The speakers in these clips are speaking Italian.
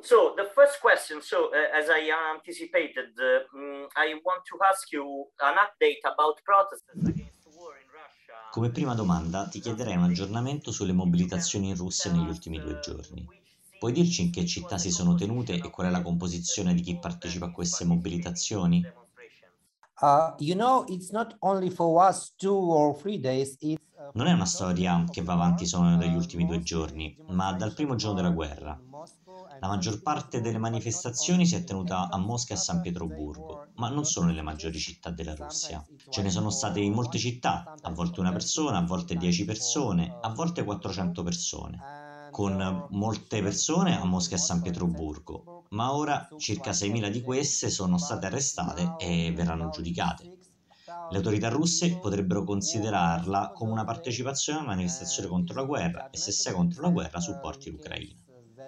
So the first question, as I anticipated, I want to ask you an update about protests against the war in Russia. Come prima domanda ti chiederei un aggiornamento sulle mobilitazioni in Russia negli ultimi 2 giorni. Puoi dirci in che città si sono tenute e qual è la composizione di chi partecipa a queste mobilitazioni? It's not only for us 2 or 3 days. Non è una storia che va avanti solo dagli ultimi 2 giorni, ma dal primo giorno della guerra. La maggior parte delle manifestazioni si è tenuta a Mosca e a San Pietroburgo, ma non sono nelle maggiori città della Russia. Ce ne sono state in molte città, a volte una persona, a volte 10 persone, a volte 400 persone, con molte persone a Mosca e San Pietroburgo, ma ora circa 6.000 di queste sono state arrestate e verranno giudicate. Le autorità russe potrebbero considerarla come una partecipazione a una manifestazione contro la guerra e se sei contro la guerra supporti l'Ucraina.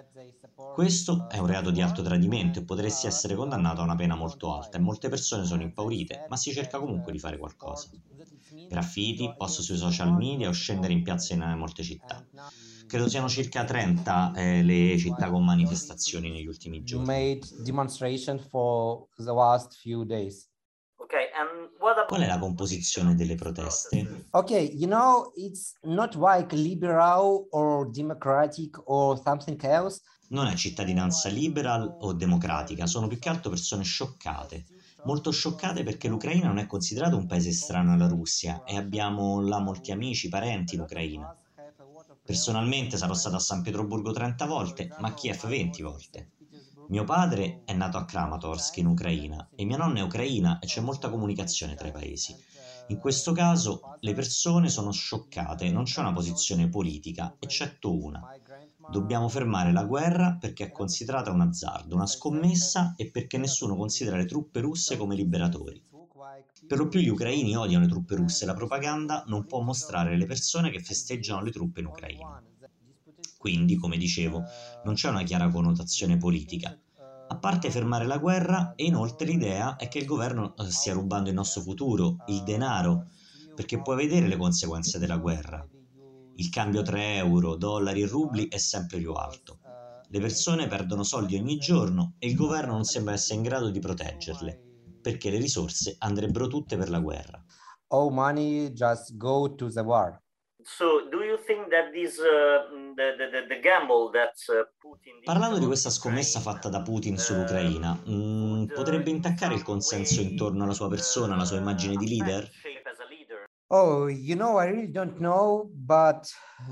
Questo è un reato di alto tradimento e potresti essere condannato a una pena molto alta e molte persone sono impaurite, ma si cerca comunque di fare qualcosa. Graffiti, post sui social media o scendere in piazza in molte città. Credo siano circa 30 le città con manifestazioni negli ultimi giorni. Made demonstration for the last few days. Okay, and what about... Qual è la composizione delle proteste? Okay, it's not like liberal or democratic or something else. Non è cittadinanza liberal o democratica, sono più che altro persone scioccate. Molto scioccate perché l'Ucraina non è considerato un paese estraneo alla Russia e abbiamo là molti amici, parenti in Ucraina. Personalmente sarò stato a San Pietroburgo 30 volte, ma a Kiev 20 volte. Mio padre è nato a Kramatorsk in Ucraina e mia nonna è ucraina e c'è molta comunicazione tra i paesi. In questo caso le persone sono scioccate, non c'è una posizione politica, eccetto una. Dobbiamo fermare la guerra perché è considerata un azzardo, una scommessa e perché nessuno considera le truppe russe come liberatori. Per lo più gli ucraini odiano le truppe russe e la propaganda non può mostrare le persone che festeggiano le truppe in Ucraina. Quindi, come dicevo, non c'è una chiara connotazione politica. A parte fermare la guerra, e inoltre l'idea è che il governo stia rubando il nostro futuro, il denaro, perché puoi vedere le conseguenze della guerra. Il cambio tra euro, dollari e rubli è sempre più alto. Le persone perdono soldi ogni giorno e il governo non sembra essere in grado di proteggerle, perché le risorse andrebbero tutte per la guerra. All money just go to the war. So, do you think that this the gamble that Putin... Parlando di questa scommessa fatta da Putin sull'Ucraina, potrebbe intaccare il consenso intorno alla sua persona, alla sua immagine di leader? Oh, I really don't know, but...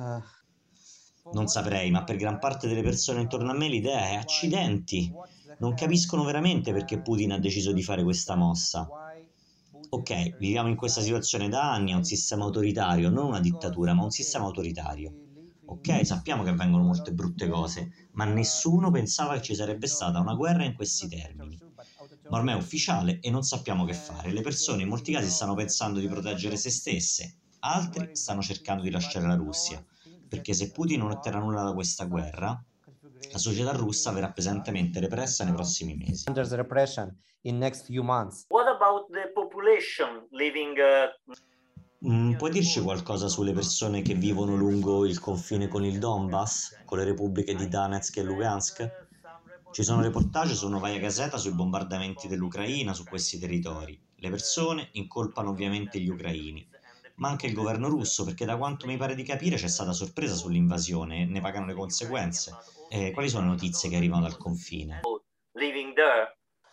Non saprei, ma per gran parte delle persone intorno a me l'idea è accidenti. Non capiscono veramente perché Putin ha deciso di fare questa mossa. Ok, viviamo in questa situazione da anni, è un sistema autoritario, non una dittatura, ma un sistema autoritario. Ok, sappiamo che avvengono molte brutte cose, ma nessuno pensava che ci sarebbe stata una guerra in questi termini. Ma ormai è ufficiale e non sappiamo che fare. Le persone in molti casi stanno pensando di proteggere se stesse, altri stanno cercando di lasciare la Russia, perché se Putin non otterrà nulla da questa guerra, la società russa verrà pesantemente repressa nei prossimi mesi. Under the repression in next few months. What about the population living... Puoi dirci qualcosa sulle persone che vivono lungo il confine con il Donbass, con le repubbliche di Donetsk e Lugansk? Ci sono reportage su Novaya Gazeta sui bombardamenti dell'Ucraina su questi territori. Le persone incolpano ovviamente gli ucraini, ma anche il governo russo, perché da quanto mi pare di capire c'è stata sorpresa sull'invasione e ne pagano le conseguenze. Quali sono le notizie che arrivano dal confine? living there?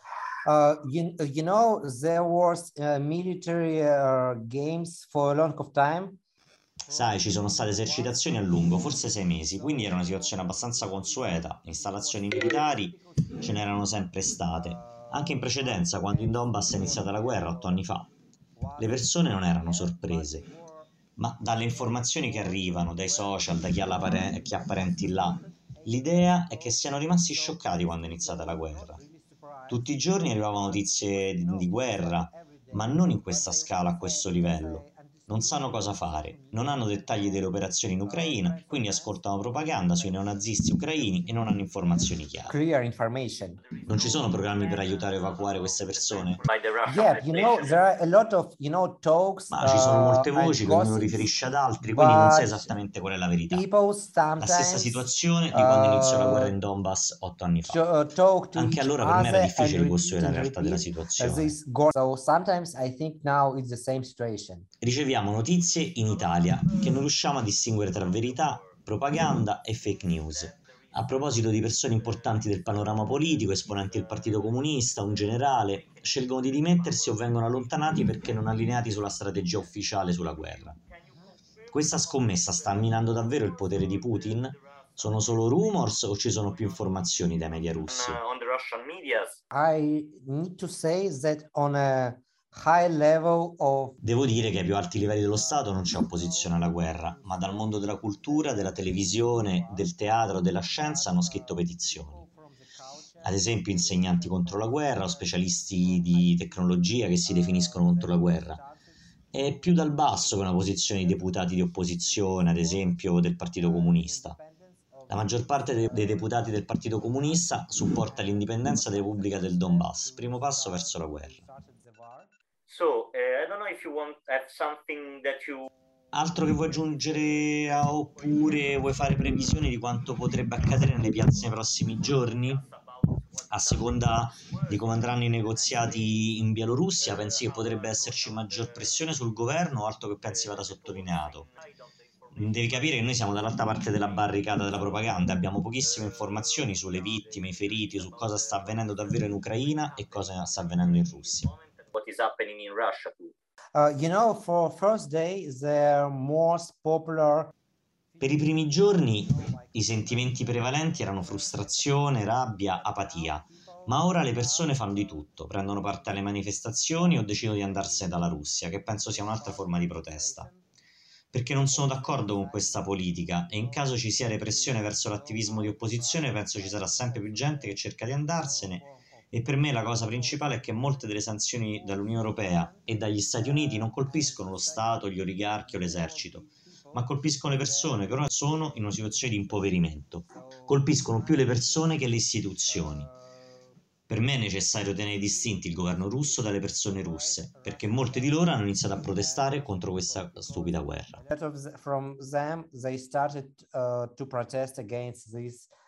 There was military games for a long of time. Sai, ci sono state esercitazioni a lungo, forse 6 mesi, quindi era una situazione abbastanza consueta. Installazioni militari ce n'erano sempre state, anche in precedenza, quando in Donbass è iniziata la guerra 8 anni fa. Le persone non erano sorprese, ma dalle informazioni che arrivano, dai social, da chi ha parenti là, l'idea è che siano rimasti scioccati quando è iniziata la guerra. Tutti i giorni arrivavano notizie di guerra, ma non in questa scala, a questo livello. non sanno cosa fare, non hanno dettagli delle operazioni in Ucraina, quindi ascoltano propaganda sui neonazisti ucraini e non hanno informazioni chiare. Clear information. Non ci sono programmi per aiutare a evacuare queste persone? by the Russian Yeah, Federation. there are a lot of, talks Ma ci sono molte and voci che ognuno gossips, riferisce ad altri, quindi non sai but esattamente qual è la verità. people La stessa sometimes situazione di quando iniziò la guerra in uh, Donbass 8 anni fa. talk to Anche each allora per me era other difficile and ricostruire la repeat and realtà della repeat situazione. this gossip. So sometimes I think now it's the same situation. Riceviamo notizie in Italia che non riusciamo a distinguere tra verità, propaganda e fake news. A proposito di persone importanti del panorama politico, esponenti del Partito Comunista, un generale, scelgono di dimettersi o vengono allontanati perché non allineati sulla strategia ufficiale sulla guerra. Questa scommessa sta minando davvero il potere di Putin? Sono solo rumors o ci sono più informazioni dai media russi? On the Russian medias. I need to say that on a high level of Devo dire che ai più alti livelli dello Stato non c'è opposizione alla guerra, ma dal mondo della cultura, della televisione, del teatro, della scienza hanno scritto petizioni. Ad esempio insegnanti contro la guerra o specialisti di tecnologia che si definiscono contro la guerra. È più dal basso che una posizione di deputati di opposizione, ad esempio del Partito Comunista. La maggior parte dei deputati del Partito Comunista supporta l'indipendenza della Repubblica del Donbass, primo passo verso la guerra. So I don't know if you have something that you. Altro che vuoi aggiungere oppure vuoi fare previsioni di quanto potrebbe accadere nelle piazze nei prossimi giorni? A seconda di come andranno i negoziati in Bielorussia, pensi che potrebbe esserci maggior pressione sul governo o altro che pensi vada sottolineato? Devi capire che noi siamo dall'altra parte della barricata della propaganda, abbiamo pochissime informazioni sulle vittime, i feriti, su cosa sta avvenendo davvero in Ucraina e cosa sta avvenendo in Russia. What is happening in Russia too. for first day, the most popular. Per i primi giorni i sentimenti prevalenti erano frustrazione, rabbia, apatia, ma ora le persone fanno di tutto, prendono parte alle manifestazioni o decidono di andarsene dalla Russia, che penso sia un'altra forma di protesta. Perché non sono d'accordo con questa politica e in caso ci sia repressione verso l'attivismo di opposizione penso ci sarà sempre più gente che cerca di andarsene e per me la cosa principale è che molte delle sanzioni dall'Unione Europea e dagli Stati Uniti non colpiscono lo Stato, gli oligarchi o l'esercito, ma colpiscono le persone che ora sono in una situazione di impoverimento. Colpiscono più le persone che le istituzioni. Per me è necessario tenere distinti il governo russo dalle persone russe, perché molte di loro hanno iniziato a protestare contro questa stupida guerra. From them, they started to protest against this